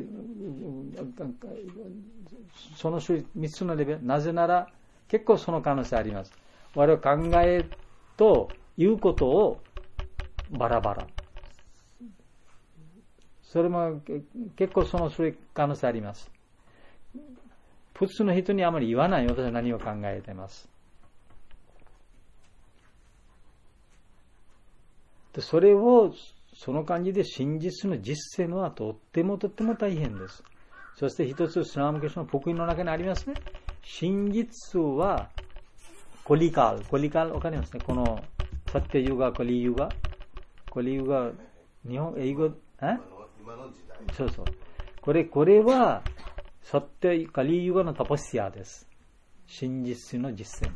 その3つのレベル、なぜなら結構その可能性あります。我々考えと言うことをバラバラ。それも結構そういう可能性あります。普通の人にあまり言わない私は何を考えています。でそれをその感じで真実の実践はとっても大変です。そして一つスラム教の福音の中にありますね。真実はコリカルわかりますね。このサッテユガ、コリユガ、日本英語
今の時代。
そう。これはサッテカリユガのタパシアです。真実の実践。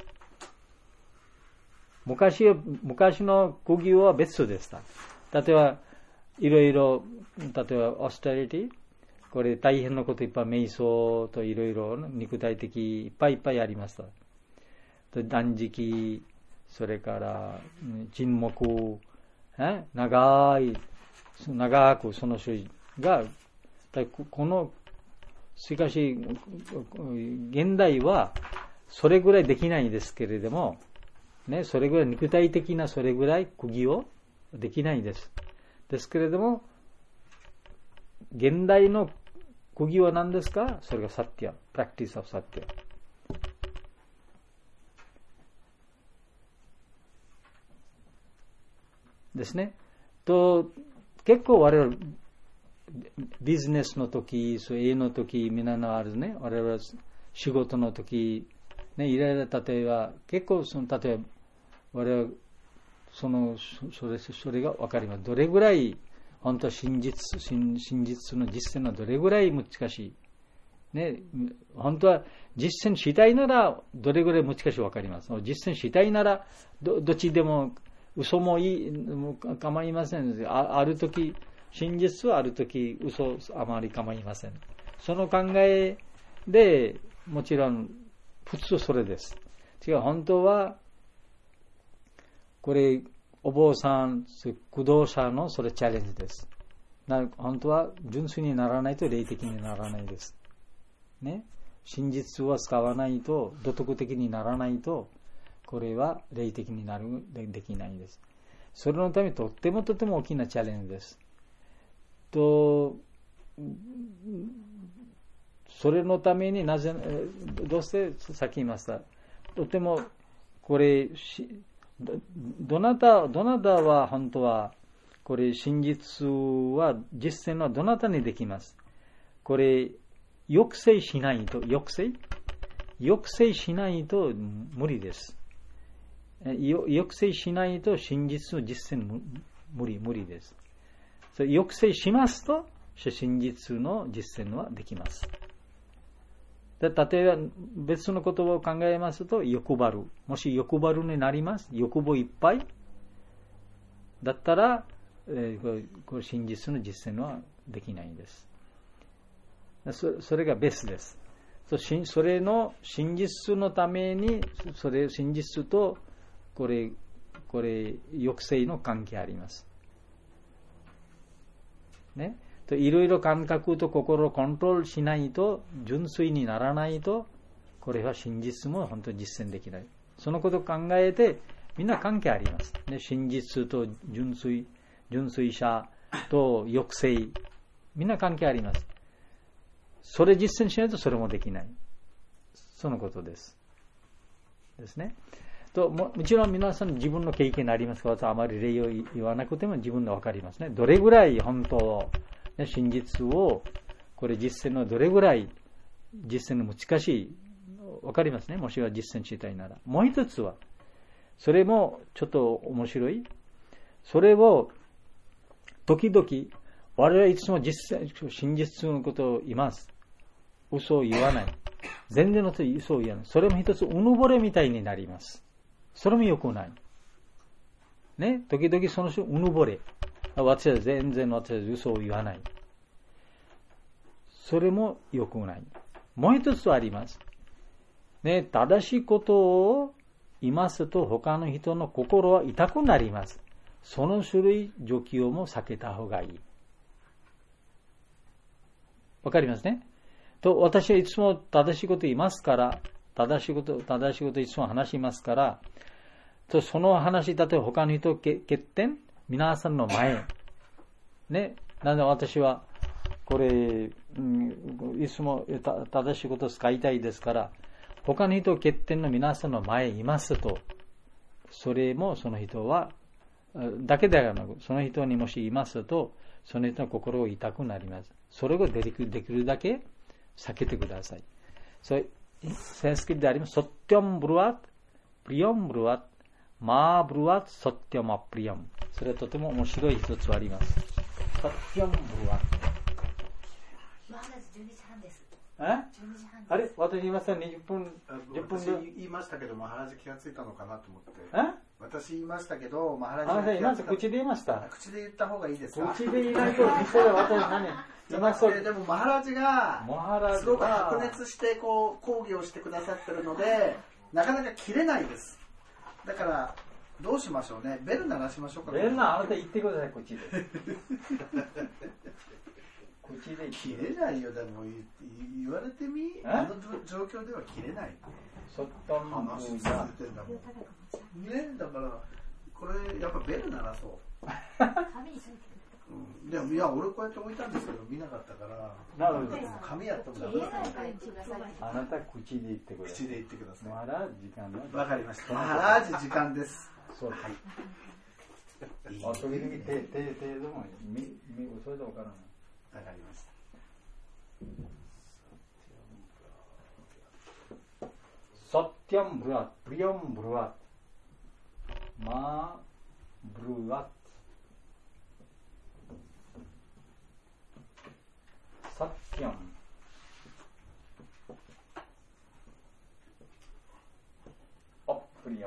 昔の国語は別でした。例えばいろいろ、例えばオースタリティ、これ大変なこといっぱい、瞑想といろいろ肉体的いっぱいありました。断食、それから沈黙、長くその種が、しかし現代はそれぐらいできないですけれども、それぐらい肉体的なそれぐらい釘をできないです。ですけれども、現代の釘は何ですか？それがサッティア、プラクティスオブサッティア。ですね。と、結構我々、ビジネスの時、家の時、みんなのあるね、我々仕事の時、いろいろ例えば、結構例えば、我々、それが分かります。どれぐらい、本当は真実の実践はどれぐらい難しい。本当は実践したいなら、どれぐらい難しい分かります。実践したいなら、どっちでも、嘘も構いません。あるとき、真実はあるとき、嘘あまり構いません。その考えで、もちろん、普通それです。違う、本当は、これ、お坊さん、駆動者のそれチャレンジです。本当は純粋にならないと霊的にならないです。真実は使わないと、道徳的にならないと、これは霊的にできないです。それのためにとっても大きなチャレンジです。と、それのためにどうしてさっき言いました。とてもこれどなたは本当はこれ真実は実践はどなたにできます。これ抑制しないと無理です。抑制しないと真実の実践無理です。抑制しますと真実の実践はできます。例えば別の言葉を考えますと、欲張る。もし欲張るになります。欲望いっぱいだったら、これ真実の実践はできないんです。それがベースです。それの真実のために、真実とこれ抑制の関係あります。いろいろ感覚と心をコントロールしないと、純粋にならないと、これは真実も本当に実践できない。そのことを考えて、みんな関係あります。真実と純粋者と抑制、みんな関係あります。それ実践しないとそれもできない。そのことです。ですね。もちろん皆さん自分の経験になりますから、あまり例を言わなくても自分で分かりますね。どれぐらい本当、真実を、これ実践のどれぐらい実践の難しい、分かりますね。もしは実践したいなら。もう一つは、それもちょっと面白い。それを、時々、我々いつも真実のことを言います。嘘を言わない。全然の嘘を言わない。それも一つ、うぬぼれみたいになります。それも良くない。時々その人、うぬぼれ。私は嘘を言わない。それも良くない。もう一つあります。正しいことを言いますと、他の人の心は痛くなります。その種類、状況も避けた方がいい。 わかりますね。と、私はいつも正しいこと言いますから、正しいこといつも話しますから、と、その話、例えば他の人欠点、皆さんの前、ね、なんで私は、これ、いつも正しいことを使いたいですから、他の人欠点の皆さんの前にいますと、それもその人は、だけではなく、その人にもしいますと、その人の心を痛くなります。それをできるだけ避けてください。それ、センスキリであります。ソッティョンブルワット、プリヨンブルワット、マーブルワット、ソッティョンアプリヨン。それはとても面白い一つあります。ソッティョンブルワット。
12時半です。
12時半あれ私言いました20分、10分
私言いましたけど、マハラジ気がついたのかなと思って。私言いましたけど、マハラジ
気がついた。口で言いました。
口で言った方がいいですか？
口で言いないと、実際私何
言いました。でもマハラジが、すごく白熱してこう講義をしてくださってるので、なかなか切れないです。だから、どうしましょうね。ベル鳴らしましょうか。
ベルあなた言ってください、口で。
切れないよ、でも言われてみ、あの状況では切れない。
そっと
話続いてんだもん。ね、だからこれやっぱベル鳴らそう。でもいや俺こうやって置いたんですけど見なかったから。なるほど。紙やったんだ。
あなた口で言ってください。
口で言ってください。
まだ時間の。
わかりました。まだ時間です。
そうはい。あ、それで手でもそれでわからない。
わかりました。
ソッティャンブルワット、プリヨンブルワット、マーブルワット、ソッティャン、オプリヨン、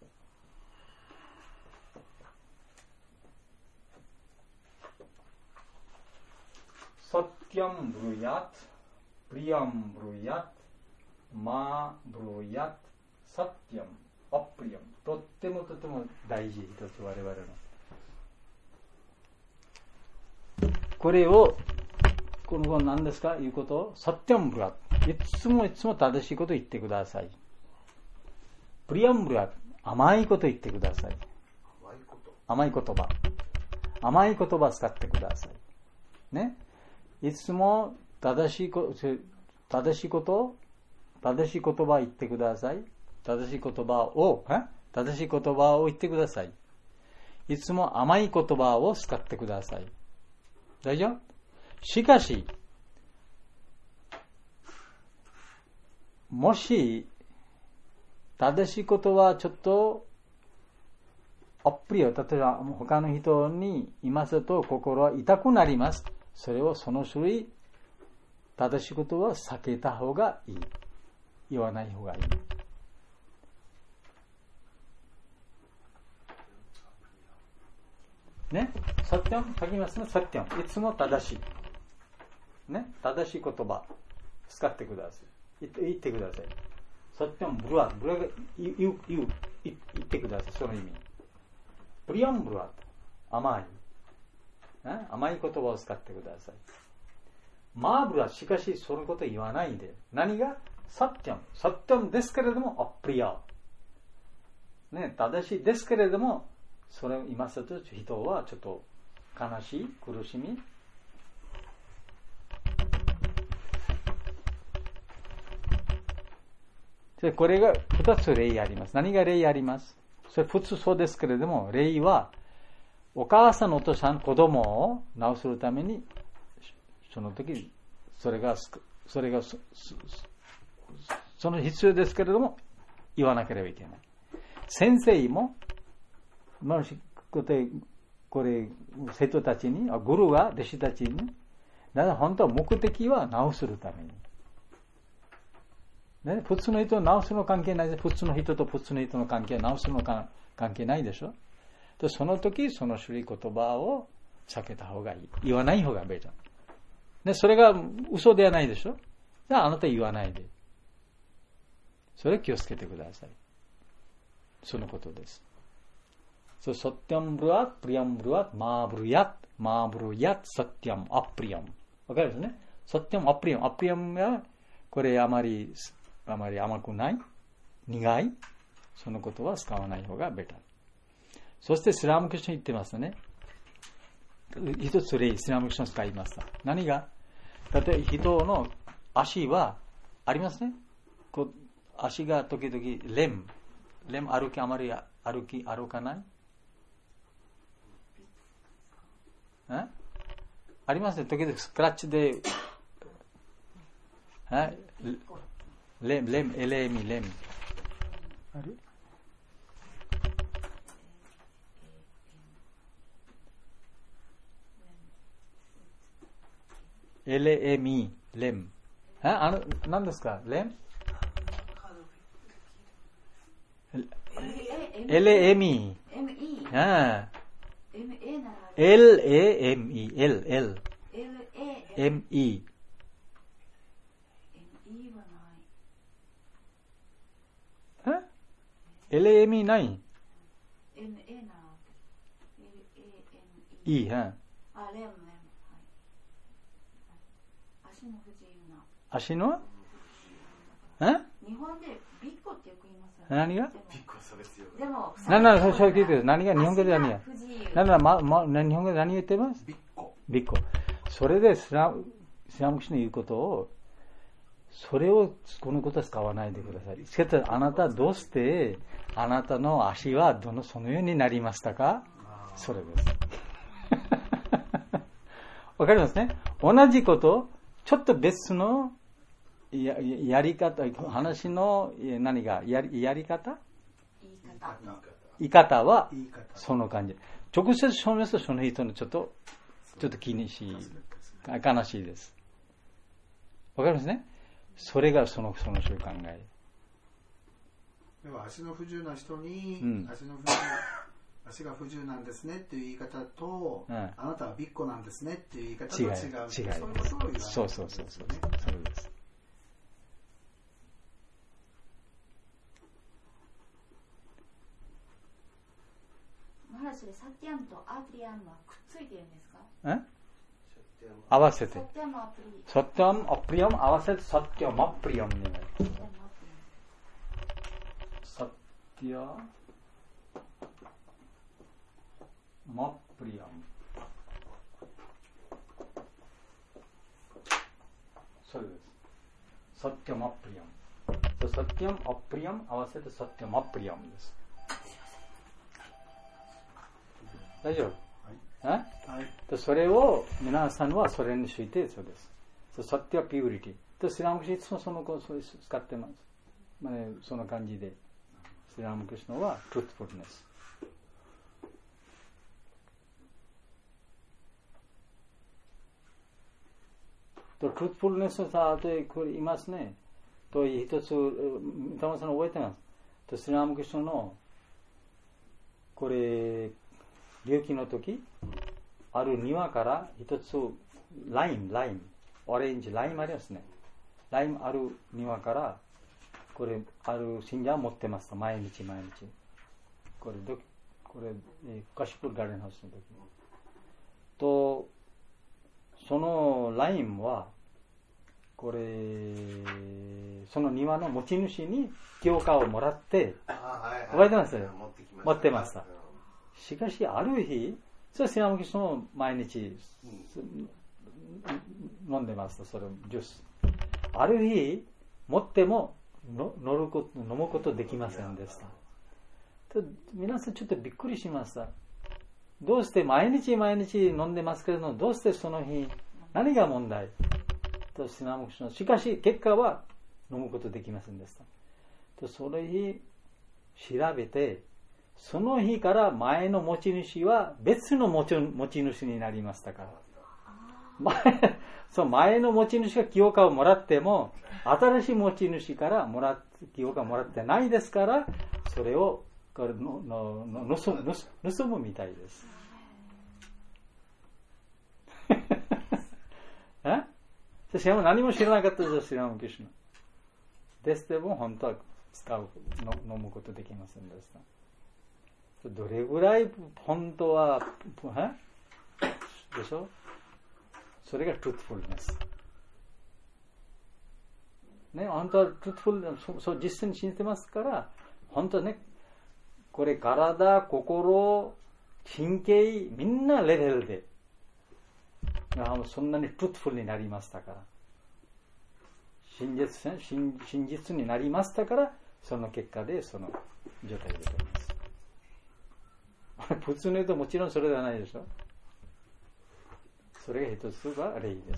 ソッティャンブルヤット、プリヨンブルヤット、マーブルヤット、サッティアム、アプリアム。とっても大事一つ我々の。これを、この何ですかいうことを、サッティアムブルヤット。いつも正しいことを言ってください。プリアムブルヤット。甘いこと言ってください。甘い言葉。甘い言葉を使ってください。ね。いつも正しい言葉を言ってください。正しい言葉を言ってください。いつも甘い言葉を使ってください。大丈夫？しかし、もし、正しいことはちょっと、アプリを、例えば他の人にいますと心は痛くなります。それをその種類、正しいことは避けた方がいい。言わない方がいい。ね、サッティャン書きますね。サッティャン、いつも正しい。ね、正しい言葉使ってください。言ってください。サッティャンブルワット、ブルワット言ってください。その意味。プリヤンブルワット、甘い。甘い言葉を使ってください。マーブルはしかしそのこと言わないで。何がサッティャンですけれども、アプリヤ。ね、正しいですけれども、それを言いますと、人はちょっと悲しい、苦しみ。で、これが2つ例あります。何が例あります？それ普通そうですけれども、例は、お母さん、お父さん、子供を治するために、その時、それがその必要ですけれども、言わなければいけない。先生も、これ、生徒たちに、グルが弟子たちに、だから本当は目的は治するために。ね、普通の人と治すの関係ないです。普通の人と普通の人の関係は治すの関係ないでしょ。でその時、その種類言葉を避けた方がいい。言わない方がベート。でそれが嘘ではないでしょ。じゃああなた言わないで。それ気をつけてください。そのことです。ソッティャンブルワット、プリヤンブルワット、マーブルヤット、サッティャン、アプリヤン。わかりますね。 サティアム、アプリアム。アプリアムは、これあまり甘くない、苦い、そのことは使わない方がベター。そしてスラムクリシュナ言ってますね。一つ例、スラムクリシュナ使いました。何が、例えば人の足はありますね。こう足が時々レム歩きあまり歩かない？ありますね。時々スクラッチでレムある？LME レム。何ですか？レム？LME。LAME。LAME ない？ E。足の？
日本でビッコってよく言いますよね。
何が？
ビッコそうですよ。
でも、
そう聞いてる。何が日本語で何や？日本語で何言ってます？
ビッコ。
ビッコ。それでスラムクリシュナ言うことを、それをこのことは使わないでください。しかしあなたどうしてあなたの足はそのようになりましたか？それです。わかりますね。同じこと、ちょっと別のやり方、話の何がやり方？言い方はその感じ。直接証明するとその人のちょっと気にしい、悲しいです。わかりますね。それがその種考え。
では足の不自由な人に、足が不自由なんですねっていう言い方と、あなたはビッコなんですねっていう言い方と違う。
違う。
そういうことを言われる。
そうです。
それサティアムとアプリアムはくっついてるんですか？
合わせて。
サティアムアプリ。
サティアムアプリアム合わせてサティアムアプリアムになる。サティアムアプリアム。それです。サティアムアプリアム。サティアムアプリアム合わせてサティアムアプリアムです。大丈夫？はい。それを皆さんはそれについてそうです。サティアピューリティ。とスラムクリシュナいつもそのことを使ってます。その感じでスラムクリシュナはトゥルツフルネス。とトゥルツフルネスのさとこれいますね。と一つ田村さん覚えてます。とスラムクリシュナのこれ病気の時、ある庭から一つライム、オレンジ、ライムありますね。ライムある庭から、これ、ある信者は持ってました。毎日。これ、カシプルガーデンハウスの時。と、そのライムは、これ、その庭の持ち主に許可をもらって、覚えてます？持ってました。しかしある日、それスラムクリシュナも毎日飲んでました。それジュース。ある日持っても飲むことできませんでした。と皆さんちょっとびっくりしました。どうして毎日飲んでますけれども、どうしてその日何が問題とスラムクリシュナ。しかし結果は飲むことできませんでした。とその日調べて。その日から前の持ち主は別の持ち主になりましたから。前の持ち主が許可をもらっても、新しい持ち主から許可をもらってないですから、それを盗むみたいです。しかも何も知らなかったですよ、スラムクリシュナ。ですでも本当は飲むことできませんでした。どれぐらい本当はでしょ？それがトゥルツフルネス。 ね、本当はトゥットフル、そう実践信じてますから、本当ね、これ体、心、神経、みんなレベルで、そんなにトゥットフルになりましたから。真実になりましたから、その結果でその状態でございます。普通に言うともちろんそれではないでしょ。それが一つが例です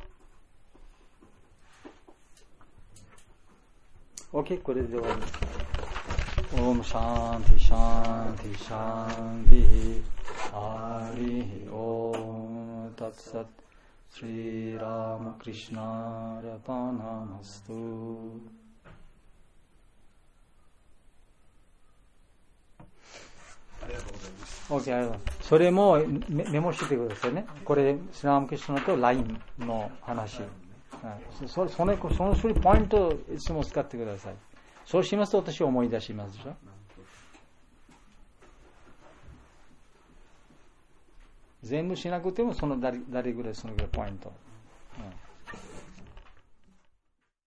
。OK、これで終わりです。オムシャンティシャンティシャンティハリオムタツサッシリラマクリシナラパナマスト。
ありがとうございます。
OK、ありがとうございます。それもメモしてくださいね。これ、シラーマクリシナと LINE の話。そのポイントをいつも使ってください。そうしますと私は思い出しますでしょ。全部しなくても誰ぐらいそのぐらいポイント。